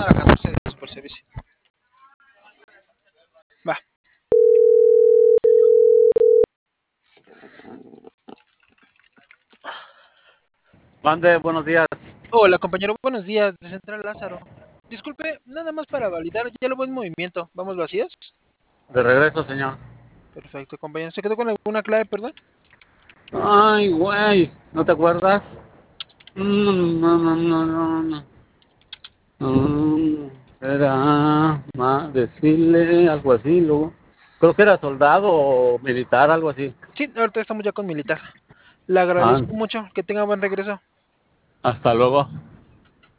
a la 14 de Super Servicio. Va. Mande, buenos días. Hola, compañero. Buenos días, de Central Lázaro. Disculpe, nada más para validar. Ya lo veo en movimiento. ¿Vamos vacíos? De regreso, señor. Perfecto, compañero. ¿Se quedó con alguna clave, perdón? Ay, güey, ¿no te acuerdas? No. Era más decirle algo así, luego. Creo que era soldado o militar, algo así. Sí, ahorita estamos ya con militar. Le Ah, agradezco mucho. Que tenga buen regreso. hasta luego.